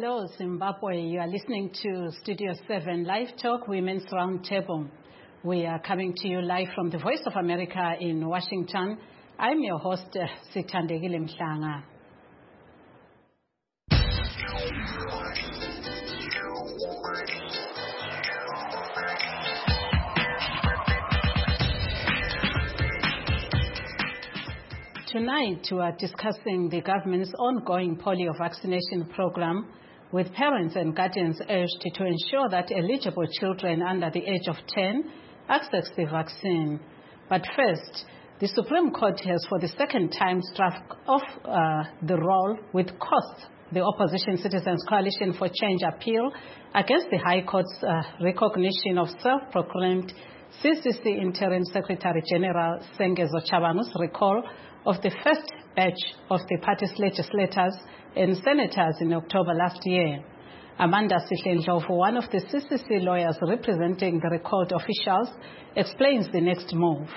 Hello, Zimbabwe. You are listening to Studio 7 Live Talk Women's Roundtable. We are coming to you live from the Voice of America in Washington. I'm your host, Sithandekile Mhlanga. Tonight, we are discussing the government's ongoing polio vaccination program, with parents and guardians urged to ensure that eligible children under the age of 10 access the vaccine. But first, the Supreme Court has for the second time struck off the roll with costs the Opposition Citizens Coalition for Change appeal against the High Court's recognition of self-proclaimed CCC Interim Secretary General Sengezo Tshabangu's recall of the first batch of the party's legislators and senators in October last year. Amanda Sihle-Ndlovu, one of the CCC lawyers representing the recalled officials, explains the next move.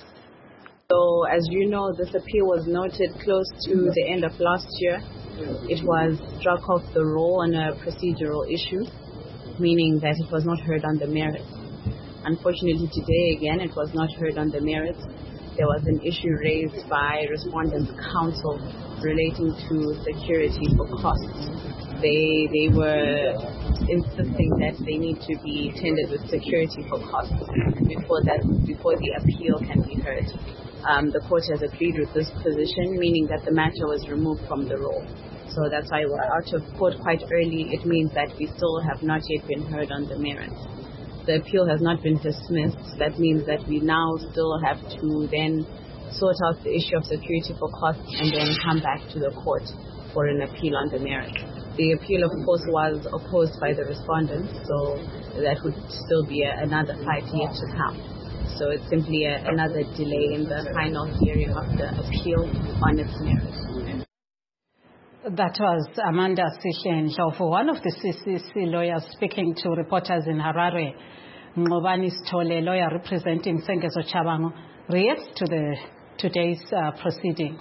So, as you know, this appeal was noted close to the end of last year. It was struck off the roll on a procedural issue, meaning that it was not heard on the merits. Unfortunately, today again, it was not heard on the merits. There was an issue raised by Respondents' Council relating to security for costs. They were insisting that they need to be attended with security for costs before the appeal can be heard. The court has agreed with this position, meaning that the matter was removed from the roll. So that's why we're out of court quite early. It means that we still have not yet been heard on the merits. The appeal has not been dismissed. That means that we now still have to then sort out the issue of security for costs and then come back to the court for an appeal on the merits. The appeal, of course, was opposed by the respondents, so that would still be another fight yet to come. So it's simply another delay in the final hearing of the appeal on its merits. That was Amanda Sihle-Ndlovu, one of the CCC lawyers speaking to reporters in Harare. Ngobani Sithole, lawyer representing Sengezo Tshabangu, reacts to today's proceedings.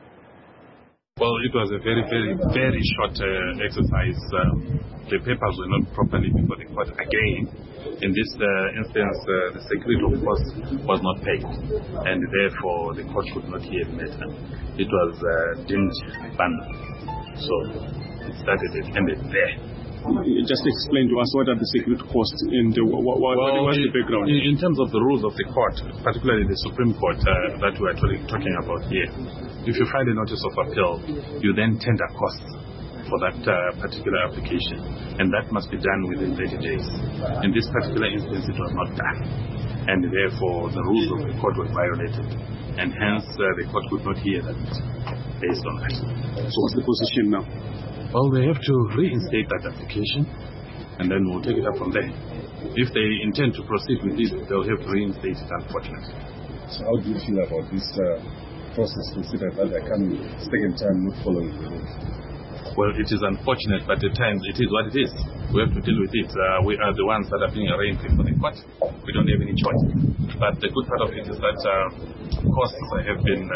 Well, it was a very, very, very short exercise. The papers were not properly before the court again. In this instance, the security of course was not paid, and therefore the court could not hear the matter. It was deemed banned. So it started and ended there. Just explain to us what are the security costs and what's the background? In terms of the rules of the court, particularly the Supreme Court that we are talking about here, if you file a notice of appeal, you then tender costs for that particular application, and that must be done within 30 days. In this particular instance, it was not done, and therefore the rules of the court were violated, and hence the court could not hear that based on that. So what's the position now? Well, they have to reinstate that application, and then we'll take it up from there. If they intend to proceed with this, they'll have to reinstate it, unfortunately. So how do you feel about this process, considering that they're coming second time not following the rules? Well, it is unfortunate, but at times it is what it is. We have to deal with it. We are the ones that are being arraigned before the court. We don't have any choice. But the good part of it is that costs have been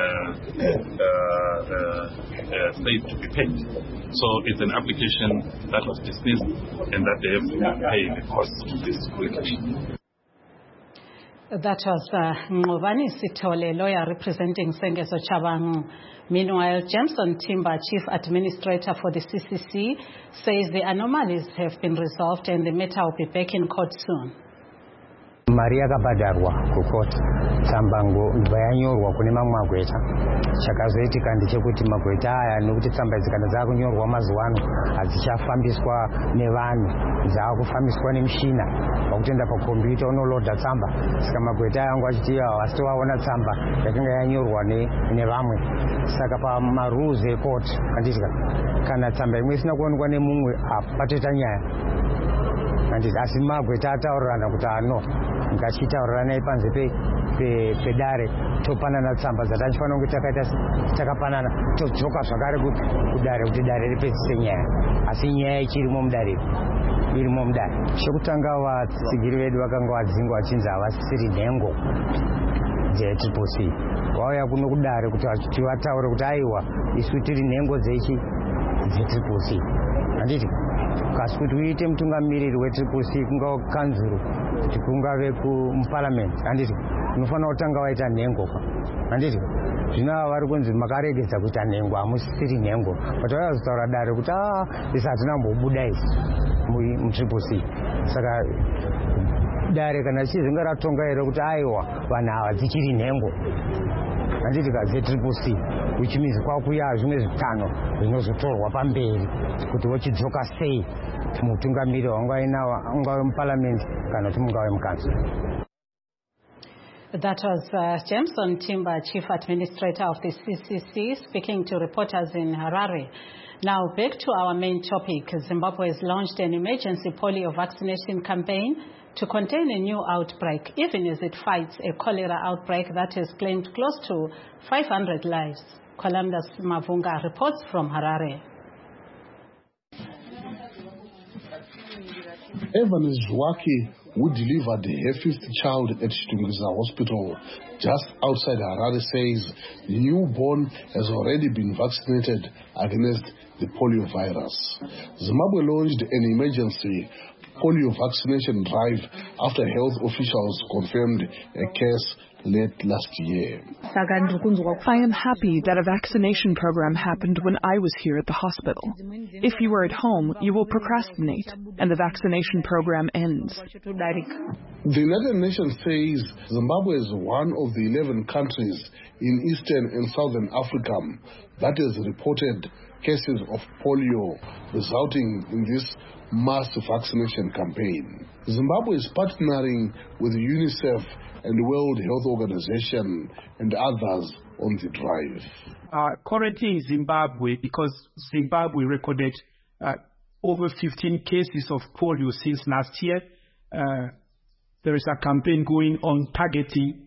said to be paid. So it's an application that was dismissed and that they have to pay the costs of this application. That was Ngobani Sithole, lawyer representing Sengezo Tshabangu. Meanwhile, Jameson Timber, Chief Administrator for the CCC, says the anomalies have been resolved and the matter will be back in court soon. Maria Gabadarwa, Kukot, Sambango, Bayanyor, Kunima Magweta, Chakazeti, and the Chekuti Magweta, and Nuti Sambazakanazago, Wamazwan, as Fambisqua, Nevan, Zago Famisqua Machina, Octenda for computer, no Lord Samba, Skamagweta, and Wajia, Astua, Wana Samba, Yakanyor, Nevami, Sakapa Maruze Court, Kandiska, Kanatamba, Misna one Mungu, Patetanya. And it's Asima Guitata or Ranakutano, Gachita or Rane Panzepe, Pedare, Topanana Samba, the Ranchano Gitakas, Takapana, Toka Sagaragut, Udare, Udare, Pesinia, Asinia, Chirumum Dari, Ilmum Dari. Shokutanga, Sigiri Wagango, Zingo, Chinza, was Siri Dengo, Jet Waya Gunudare, Tuata or Udaiwa, is Sutiri Nengo Zechi, Jet. And it kasi kuti uite mutungamiriri wetriple C kungava kukanzuru kuti kungave kuparliament handiti unofanira kutanga waita nhengo handiti zvino ava vari kunzi makaregedza kuita nhengo hamusisiri nhengo but vakazotaura dare kuti isi hatinambobuda isi mutriple C saka dare kana chizinga ratonga here kuti aiwa vanhu ava dzichiri nhengo handiti kadzetriple C which means kwakuya zvimwe zvitano zvinozotorwa pamberi kuti wochidzoka sei mutungamiri wangainawa ungave muparliament kana kuti mungave mukanzuro. That was Jameson Timber, Chief Administrator of the CCC, speaking to reporters in Harare. Now back to our main topic. Zimbabwe has launched an emergency polio vaccination campaign to contain a new outbreak, even as it fights a cholera outbreak that has claimed close to 500 lives. Columbus Mavunga reports from Harare. Evan Zwaki, who delivered her fifth child at Chitunguza Hospital just outside Harare, says the newborn has already been vaccinated against the polio virus. Zimbabwe launched an emergency polio vaccination drive after health officials confirmed a case late last year. I am happy that a vaccination program happened when I was here at the hospital. If you are at home, you will procrastinate, and the vaccination program ends. The United Nations says Zimbabwe is one of the 11 countries in Eastern and Southern Africa that has reported cases of polio, resulting in this mass vaccination campaign. Zimbabwe is partnering with UNICEF and the World Health Organization and others on the drive. Currently in Zimbabwe, because Zimbabwe recorded over 15 cases of polio since last year, there is a campaign going on targeting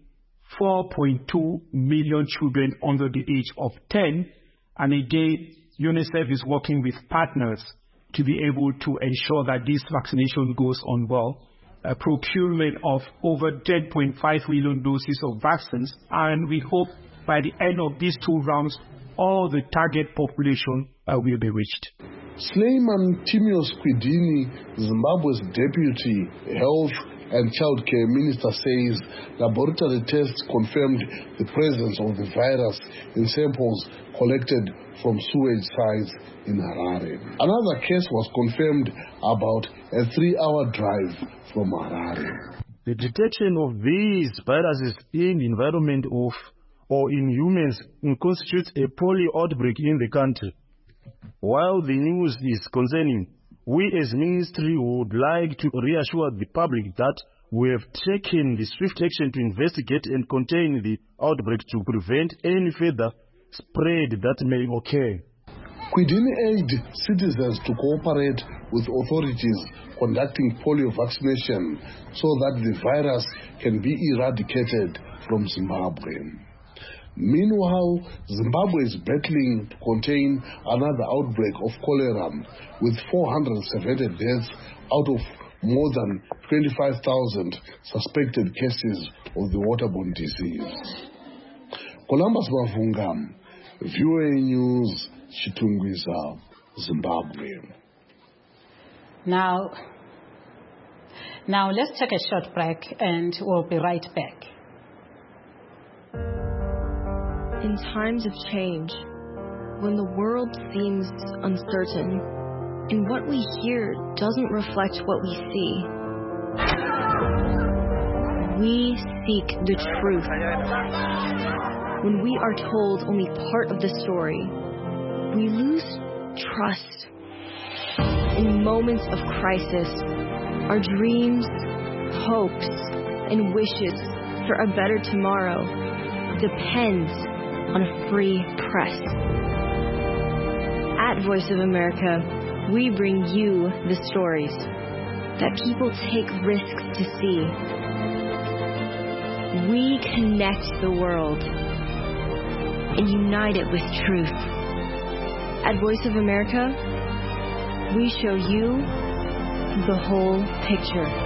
4.2 million children under the age of 10. And again, UNICEF is working with partners to be able to ensure that this vaccination goes on well. A procurement of over 10.5 million doses of vaccines, and we hope by the end of these 2 rounds, all the target population will be reached. Sleiman Timios Kwidini, Zimbabwe's Deputy Health and Child Care Minister, says laboratory tests confirmed the presence of the virus in samples collected from sewage sites in Harare. Another case was confirmed about a 3-hour drive from Harare. The detection of these viruses in the environment of or in humans constitutes a polio outbreak in the country. While the news is concerning, we as ministry would like to reassure the public that we have taken the swift action to investigate and contain the outbreak to prevent any further spread that may occur. Kwidini urged citizens to cooperate with authorities conducting polio vaccination so that the virus can be eradicated from Zimbabwe. Meanwhile, Zimbabwe is battling to contain another outbreak of cholera with 470 deaths out of more than 25,000 suspected cases of the waterborne disease. Columbus Mavunga, VOA News, Chitungwiza, Zimbabwe. Now let's take a short break and we'll be right back. In times of change, when the world seems uncertain and what we hear doesn't reflect what we see, we seek the truth. When we are told only part of the story, we lose trust. In moments of crisis, our dreams, hopes, and wishes for a better tomorrow depends on a free press. At Voice of America, we bring you the stories that people take risks to see. We connect the world and unite it with truth. At Voice of America, we show you the whole picture.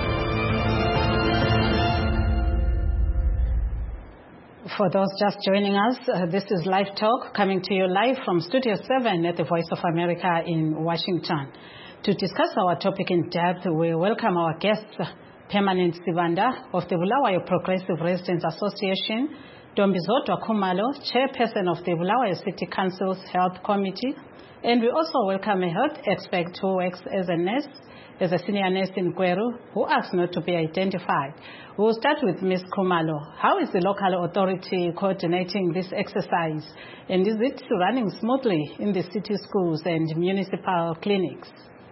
For those just joining us, this is Live Talk coming to you live from Studio 7 at the Voice of America in Washington. To discuss our topic in depth, we welcome our guests, Permanent Sibanda of the Bulawayo Progressive Residents Association, Dombizodwa Khumalo, Chairperson of the Bulawayo City Council's Health Committee, and we also welcome a health expert who works as a nurse, as a senior nurse in Gweru, who asks not to be identified. We will start with Ms. Khumalo. How is the local authority coordinating this exercise? And is it running smoothly in the city schools and municipal clinics?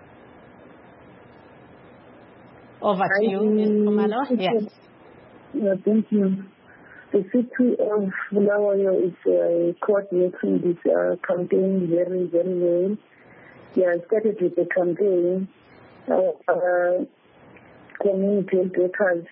Over to you, Ms. Khumalo. Yes. Thank you. The city of Bulawayo is coordinating this campaign very, very well. We have started with the campaign. Our community health workers,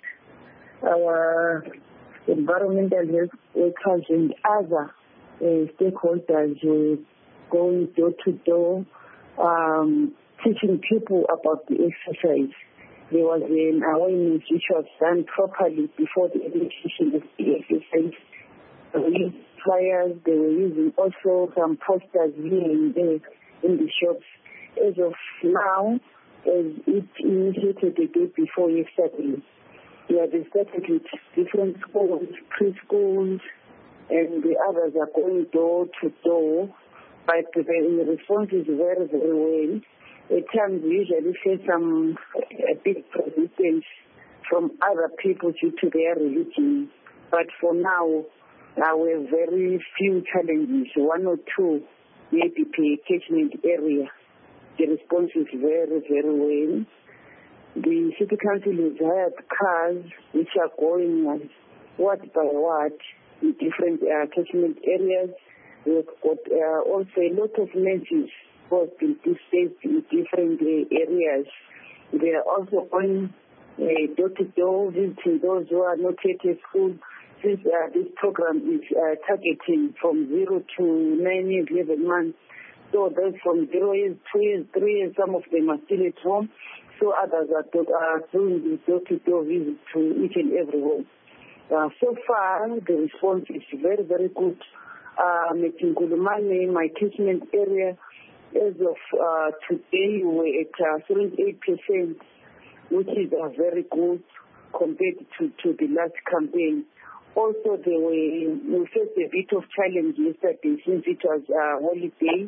our environmental health workers, and other stakeholders going door to door, teaching people about the exercise. There was an awareness which was done properly before the initiation of the exercise. They were using flyers, they were using also some posters here and there in the shops. As of now, as it initiated the day before yesterday, they started with different schools, preschools, and the others are going door to door. But the response is very, very well. At times, we usually face a big resistance from other people due to their religion. But for now, we have very few challenges, one or two, maybe per catchment area. The response is very, very well. The city council has hired cars which are going ward by ward in different catchment areas. We've got also a lot of nurses who have been dispatched in different areas. They are also going door to door, visiting those who are not yet at school. Since this program is targeting from 0 to 9 years, 11 months. So those from 0 years, 2 years, 3 years, some of them are still at home. So others are doing the door-to-door visit to each and every home. So far, the response is very, very good. Metingulumane, my catchment area, as of today, we're at 78%, which is very good compared to the last campaign. Also, we faced a bit of challenge yesterday since it was a holiday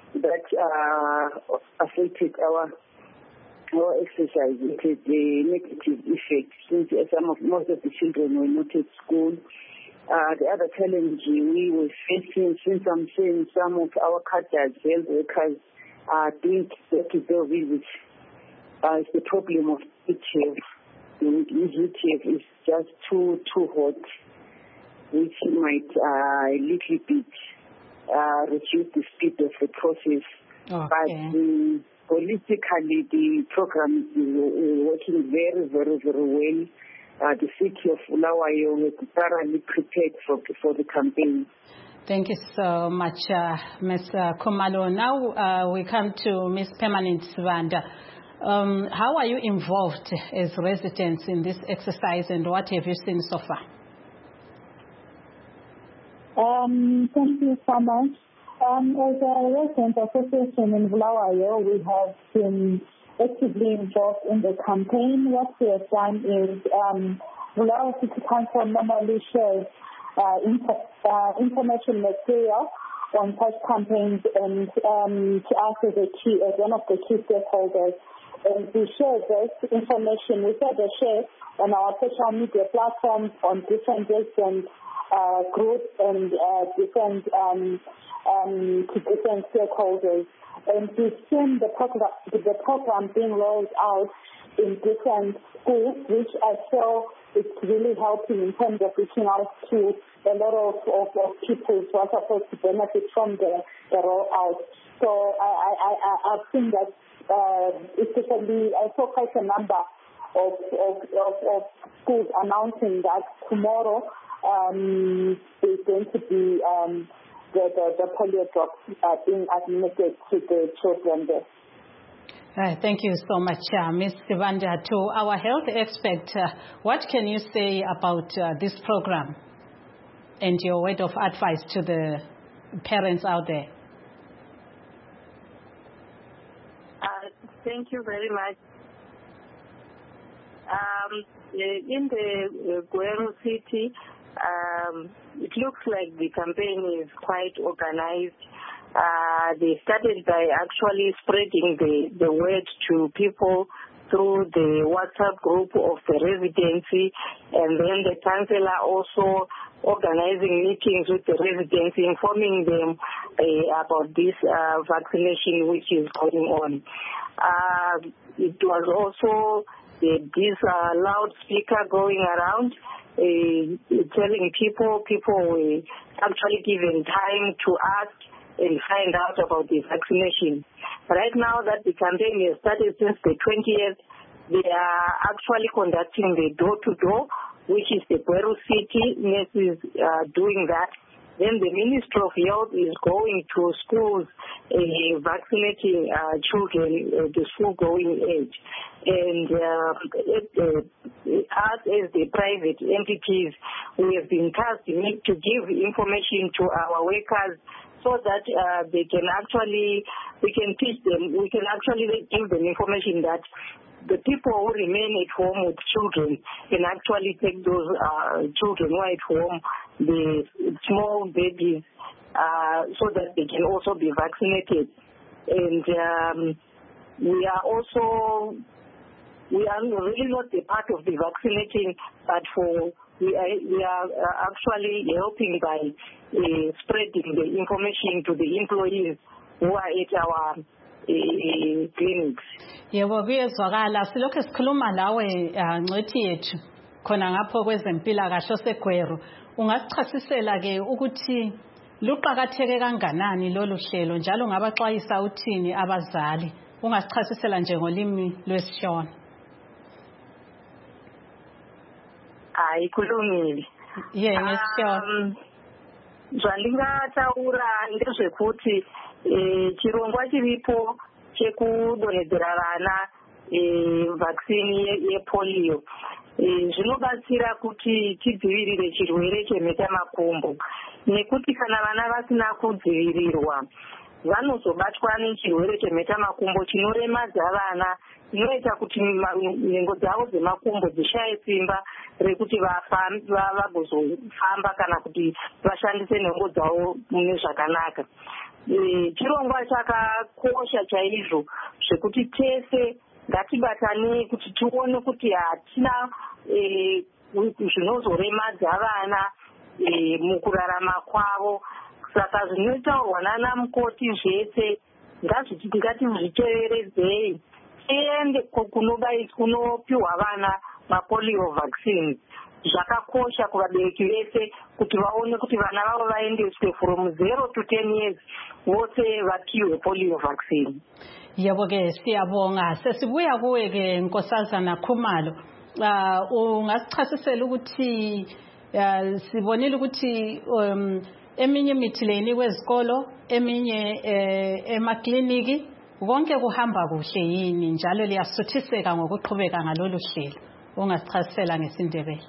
that affected our exercise. It had a negative effect since most of the children were not at school. The other challenge we were facing, since I'm seeing some of our cadres, health workers, are doing door-to-door visits, is the problem of heat. The heat is just too hot, which might a little bit reduce the speed of the process. Okay. But holistically, the program is working very, very, very well. The city of Bulawayo is thoroughly prepared for the campaign. Thank you so much, Ms. Khumalo. Now we come to Ms. Permanent Sibanda. How are you involved as residents in this exercise, and what have you seen so far? Thank you so much. As a resident association in Bulawayo, we have been actively involved in the campaign. What we have done is Bulawayo City Council normally shares information material on such campaigns, and to us as one of the key stakeholders. And we share this information. We share on our social media platforms, on different resident groups and different stakeholders. And we've seen the program being rolled out in different schools, which I feel is really helping in terms of reaching out to a lot of people who are supposed to benefit from the rollout. So I've seen that, especially I saw quite a number of schools announcing that tomorrow is going to be the polio drops being administered to the children there. Thank you so much, Ms. Sibanda. To our health expert, what can you say about this program and your word of advice to the parents out there? Thank you very much. In the Gweru city, it looks like the campaign is quite organized. They started by actually spreading the word to people through the WhatsApp group of the residency, and then the councillor also organizing meetings with the residents, informing them about this vaccination which is going on. It was also this loudspeaker going around telling people were actually given time to ask and find out about the vaccination. Right now that the campaign has started since the 20th, they are actually conducting the door-to-door, which is the Gweru City nurses doing that. Then the Ministry of Health is going to schools vaccinating children, the school-going age. And us as the private entities, we have been tasked to give information to our workers so that we can teach them, we can actually give them information that the people who remain at home with children can actually take those children who are at home, the small babies, so that they can also be vaccinated. And we are really not a part of the vaccinating, but we are actually helping by spreading the information to the employees who are at our clinics. Yebo kuyezwakala silokho sikhuluma lawe ngcwethi yethu khona ngapho kwezempilakahle oseGweru ungasichasisela ke ukuthi luqhakatheke kanganani lolu hlelo njalo ngabaxwayisa uthini abazali ungasichasisela nje ngolimi lwesiShona. Ikhulumile ngesiShona zvandingataura ndezvekuti chirongwa chiripo chekudonhedzera vana vaccine yepolio zvinobatsira kuti tidzivirire chirwere chemhetamakumbo, nekuti kana vana vasina kudzivirirwa vanozobatwa nechirwere chemhetamakumbo chinoremadza vana, inoita kuti nhengo dzavo dzemakumbo dzishaye simba rekuti vagozofamba kana kuti vashandise nhengo dzavo mune zvakanaka. Chirongwa chakakosha chaizvo zvekuti tese ngatibatanei kuti tione kuti hatina zvinozoremadza vana mukurarama kwavo. Saka zvinotaurwa nana mukoti zvese ngatizviteveredzei tiende kunopiwa vana mapolio vaccines. Zvakakosha kuvabereki vese kuti vaone kuti vana vavo vaendeswe from 0 to 10 years vose vapiwe polio vaccine. Yebo ke siyabonga. Sesibuya kuwe ke Nkosazana Khumalo. Ungasichasisela ukuthi sibonile ukuthi eminye imithi leni kwezikolo, eminye emakliniki konke kuhamba kuhle yini njalo liyasuthiseka ngokuqhubeka ngalolu hlelo. Ungasichasisela ngesindebele.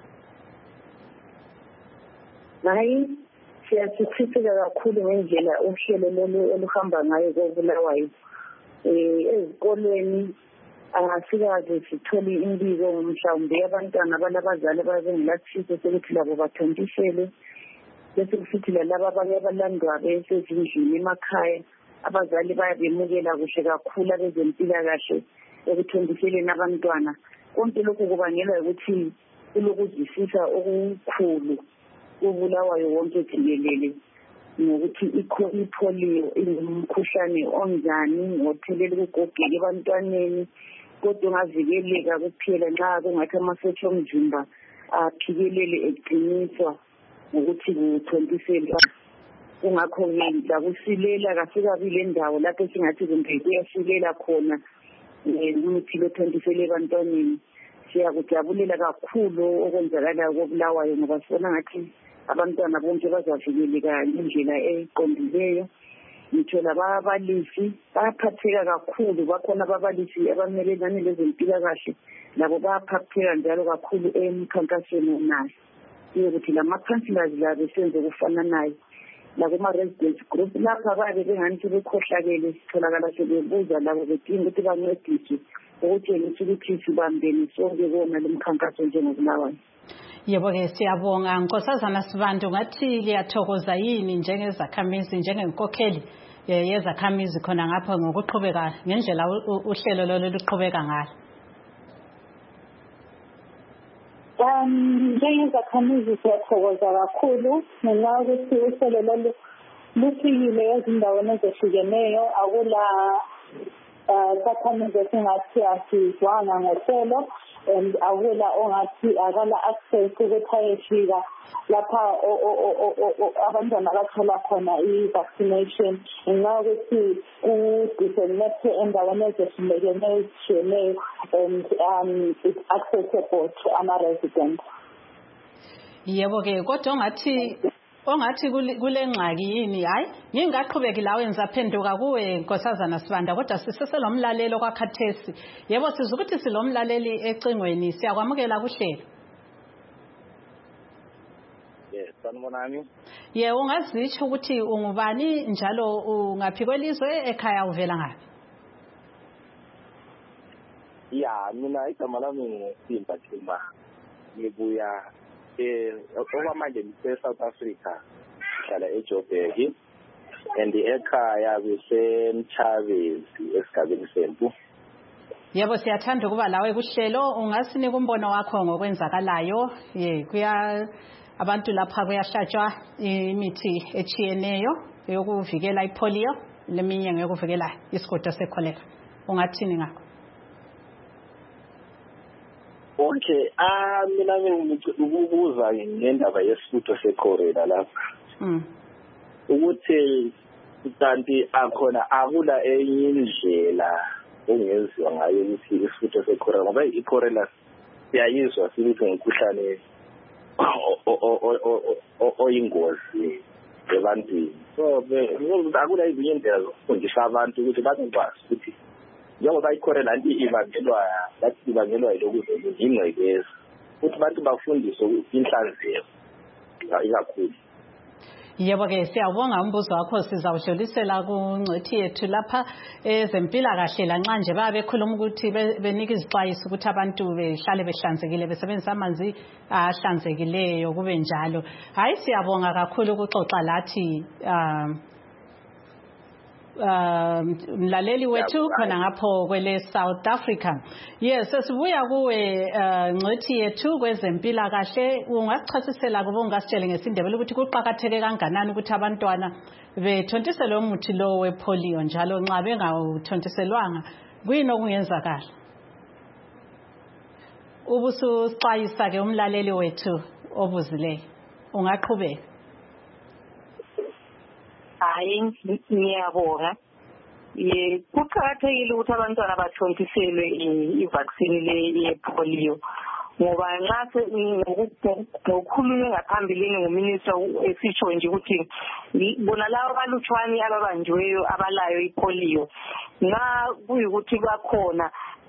Hayi siyasuthiseka kakhulu ngendlela uhlelo lolu oluhamba ngayo koBulawayo. Ezikolweni asikaze sithole imbiko mhlawumbe abantwana balabazali babengilathise sokuthi labo bathontisele, bese kusithi lalaba abanye abalandwa besezindlini emakhaya abazali bayabemukela kuhle kakhulu abezempilakahle ekuthontiseleni abantwana. Konke lokhu kubangelwa ukuthi kulokuzwisisa okukhulu koBulawayo wonke jikelele ngokuthi ipolio ingumkhuhlane onjani othelela ukugogeka ebantwaneni, kodwa ungavikeleka kuphela nxa kungathi amasotsha omzimba aphikelele eqiniswa ngokuthi kuthontiselwa. Kungakho-ke lakusilela kasikabi le ndawo lapho singathi kumbe kuyasilela khona umuthi lothontisele ebantwaneni. Siyakujabulela kakhulu okwenzakalayo koBulawayo ngoba sibona ngathi abantwana bonke bazavikeleka ngendlela eqondileyo. Ngitho lababalisi bayaphatheka kakhulu, bakhona ababalisi abamelelane lezempilakahle labo bayaphatheka njalo kakhulu emkhankasweni nayo. Ukuthi lama-councillors labo senze kufananayo nakuma-resident group lapha babe bengani sebekhohlakele sitholakala sebebuza labo bedinga ukuthi bancediswe ukutshengisa ukuthi sibambeni sonke kona lo mkhankaso njengobulawayo. Yebo-ke siyabonga. Nkosazana Sibanda, ngathi liyathokoza yini njengezakhamizi, njengenkokheli yezakhamizi khona ngapha ngokuqhubeka ngendlela uhlelo lolo luqhubeka ngalo? Njengezakhamizi siyathokoza kakhulu ngenxa yokuthi uhlelo lolu lufikile ezindaweni ezehlukeneyo. Akula sakhamizi esingathi asizwanga ngohlelo, and akula ongathi akala access ukuthi ayefika lapha abantwana bathola khona i-vaccination ngenxa yokuthi ku-disseminate endaweni ezehlukeneyo and it's accessible to ama-residents. Yebo-ke kodwa ongathi kule ngxaki yini, hayi ngingaqhubeki la wenza phenduka kuwe Nkosazana Sibanda, kodwa siseselomlalelo kwakhathesi. Yebo sizwe ukuthi silomlaleli ecingweni, siyakwamukela kuhlelo. Yes, sanibonani. Ye, ungazitsho ukuthi ungubani njalo ungaphi kwelizwe, ekhaya uvela ngaphi? Ya, mina igama lami nguSimba Thimba. Ngibuya okwamanje ngise-South Africa, ngihlala eJoburg, and ekhaya kuseMchabezi esigabeni Sempu. Yebo siyathanda ukuba lawe kuhlelo. Ungasinika umbono wakho ngokwenzakalayo? Kuya abantu lapha kuyahlatshwa imithi echiyeneyo yokuvikela ipolio, leminye ngeyokuvikela isigodo sekholera. Ungathini ngakho? Okay, mina ngikubuza ngendaba yesifudo sekholera lapha. Ukuthi kanti akula enye indlela engenziwa ngayo ukuthi isifudo sekholera, ngoba ikholera siyayizwa sithi ngumkhuhlane oyingozi ebantwini. So akula ezinye indlela zokufundisa abantu ukuthi bazokwazi ukuthi njengoba ikholera ibangelwa yilokuzela ingcekeza, ukuthi abantu bafundiswe inhlanzeko ikakhulu. Yebo-ke siyabonga umbuzo wakho, sizawudlulisela kungcwethi yethu lapha ezempilakahle lanxa nje bekhuluma ukuthi benika izixwayiso ukuthi abantu behlale behlanzekile, besebenzisa amanzi ahlanzekileyo, kube njalo. Hayi siyabonga kakhulu ukuxoxa lathi mlaleli wethu khona ngapho kwele South Africa. Yes, sesibuya kuwe ngcwethi yethu kwezempilakahle. Ungachasisela kubo, ungasitshela ngesindebele ukuthi kuqhakatheke kanganani ukuthi abantwana bethontiselwe umuthi lo wepolio, njalo nxa bengawuthontiselwanga kuyini okungenzakala? Ubusixwayisa ke umlaleli wethu obuzileyo, ungaqhubeka. Hayi ngiyabonga. Kuqakathekile ukuthi abantwana bathontiselwe i-vaccine le yepolio, ngoba nxa ngokukhulunywe ngaphambilini nguminister esitsho nje ukuthi bona labo balutshwane ababanjiweyo abalayo ipolio, nxa kuyikuthi bakhona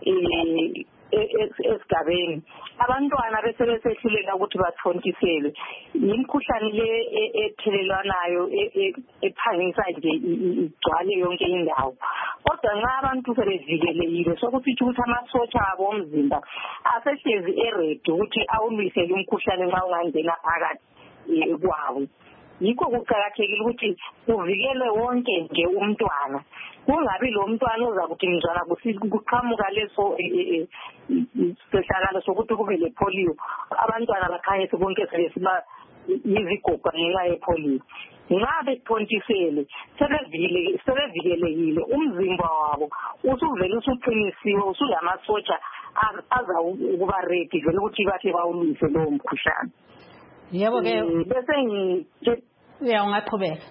esigabeni abantwana besebesehluleka ukuthi bathontiselwe. Imikhuhlane le ethelelwanayo ephangisa nje igcwale yonke indawo. Kodwa nxa abantu sebevikelekile sokusitsho ukuthi amasotsha abo omzimba asehlezi eredi ukuthi awulwisele umkhuhlane nxa ungangena phakathi kwabo. Yikho kuqakathekile ukuthi kuvikelwe wonke nje umntwana, kungabi lo mntwana ozakuthi mzwana kuqhamuka leso sehlakalo sokuthi kube lepolio abantwana bakhanyise bonke sebesiba yizigoga ngenxa yepolio. Nxa bethontisele sebevikelekile, umzimba wabo usuvele usuqinisiwe, usulamasotsha azawukuba ready vele ukuthi bathi bawulwise lowo mkhuhlane. Yebo-ke bese ungaqhubeka.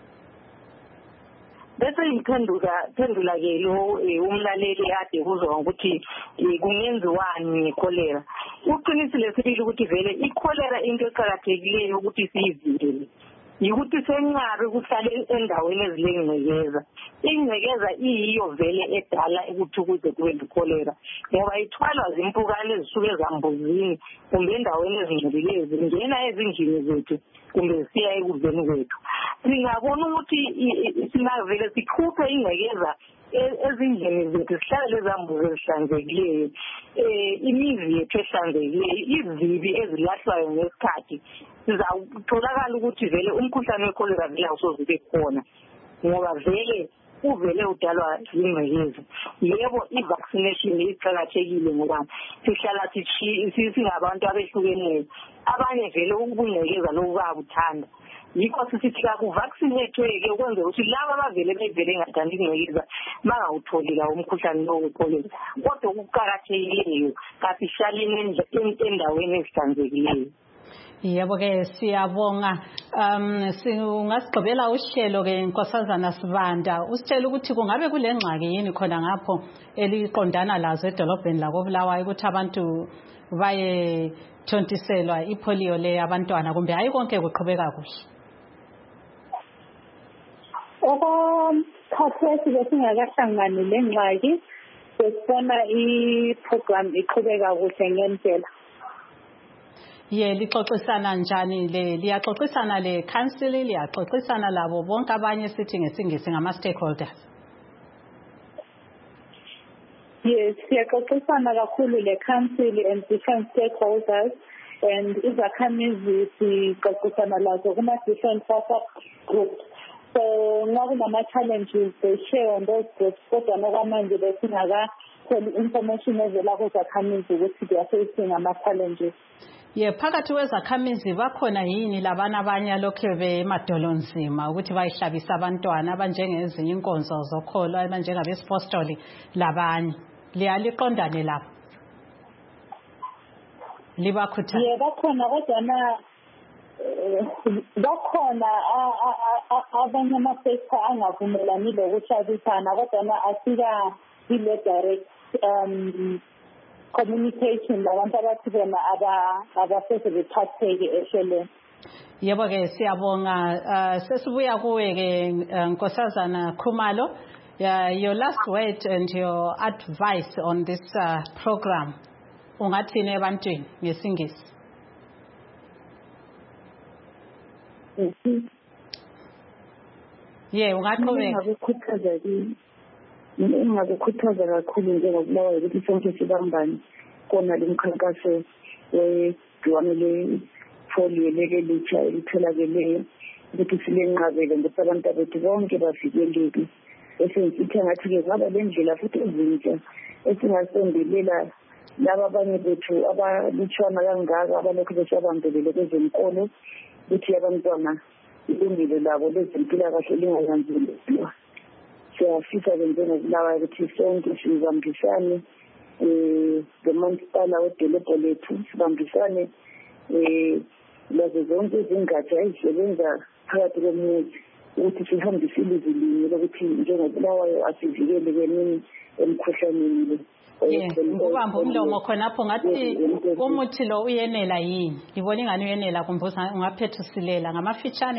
Bese ngiphendula-ke lo umlaleli ade kuzwa ukuthi kungenziwani ngekholera. Uqinisile sibili ukuthi vele ikholera into eqakathekileyo ukuthi siyivikele yikuthi senqabe ukuhlale endaweni ezilengcekeza. Ingcekeza iyiyo vele edala ukuthi kuze kube lekholera, ngoba ithwalwa zimpukane ezisuke ezambuzini kumbe endaweni ezingcolileyo zingena ezindlini zethu kumbe siya ekudleni kwethu. Singabona ukuthi singavele sikhuphe ingcekeza ezindlini zethu, sihlale lezambuzi ezihlanzekileyo, imizi yethu ehlanzekileyo, izibi ezilahlwayo ngesikhathi, sizatholakala ukuthi vele umkhuhlane wekholera vele awusoze ube khona ngoba vele uvele udalwa yingcekeza. Yebo, i-vaccination iqakathekile ngoba sihlala singabantu abehlukeneyo, abanye vele ukungcekeza lokhu bayakuthanda. Yikho sisithi kuvaccinate-ke ukwenzela ukuthi laba abavele bevele ngathanda ingcekeza bangawutholi lawo umkhuhlane lo wekholera. Kodwa okuqakathekileyo kasihlaleni endaweni ezihlanzekileyo. Yebo-ke siyabonga. Ungasigqibela uhlelo-ke Nkosazana Sibanda, usitshela ukuthi kungabe kule ngxaki yini khona ngapho eliqondana lazo edolobheni lakoBulawayo ukuthi abantu baye thontiselwa ipolio le abantwana, kumbe hayi konke kuqhubeka kuhle? Okwakhathesi besingakahlangani le ngxaki, besibona i-program iqhubeka kuhle ngendlela. Lixoxisana njani liyaxoxisana le council, liyaxoxisana labo bonke abanye sithi ngesingisi ngama-stakeholders? Yes, siyaxoxisana kakhulu le council and different stakeholders, and izakhamizi sixoxisana lazo kuma-different WhatsApp groups. So nxa kunama-challenges, they share on those groups, kodwa nokwamanje besingakatholi information evela kuzakhamizi ukuthi they are facing ama-challenges. Phakathi kwezakhamizi bakhona yini labana abanye alokhu bemadolonzima ukuthi bayihlabisa abantwana abanjengezinye inkonzo zokholo abanjengabesipostoli labanye? Liyaliqondane lapho? Libakhuthaza? Bakhona, kodwa bakhona abanye ama-sector angavumelani lokuhlabisana, kodwa asika ile direct communication labantu abathi bona abasese bephatheke ehlelweni. Yebo-ke siyabonga. Sesibuya kuwe-ke Nkosazana Khumalo, your last word and your advice on this program ungathini ebantwini ngesingisi? Ungaqhubeka. Engakukhuthaza kakhulu njengoBulawayo ukuthi sonke sibambane kona le mkhankaso wegciwane le-polio leli elitsha elitholakeleyo, ukuthi silenqabele ngokuthi abantu bethu bonke bavikeleke. Esengisithi ngathi-ke ngaba le ndlela futhi ezintsha esingasondelela laba abanye bethu abalutshwana kangaka abalokhu besabambelele kwezenkolo, ukuthi abantwana ilungile labo lezempilakahle linganyanzelelwa. Siyafisa njengoBulawayo ukuthi sonke sibambisane ngomasipala wedolobho lethu, sibambisane lazo zonke izingatsha ezisebenza phakathi komuzi ukuthi sihambise ilizwi linye lokuthi njengoBulawayo asivikele kweminye emkhuhlaneni le. Ubamba umlomo khonapho ngathi umuthi lo uyenela yini? Ngibona ingane uyenela, kumbuza ungaphethusilela ngamafitshane.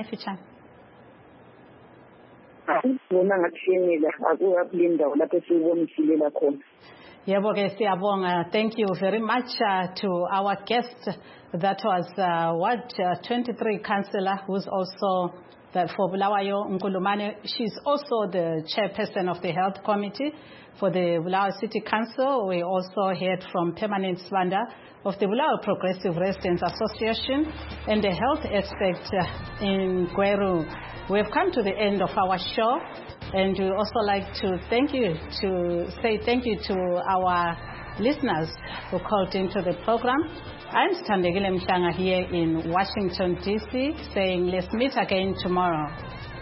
Bona ngathi yenela akukule ndawo lapho sibonisile khona. Yebo-ke siyabonga. Thank you very much to our guest. That was Ward 23 Councillor, who's also for Bulawayo Nkulumane. She's also the chairperson of the Health Committee for the Bulawayo City Council. We also heard from Permanent Sibanda of the Bulawayo Progressive Residents Association and the health expert in Gweru. We've come to the end of our show, and we also like to say thank you to our listeners who called into the program. I'm Standegile Mhlanga here in Washington, D.C., saying let's meet again tomorrow.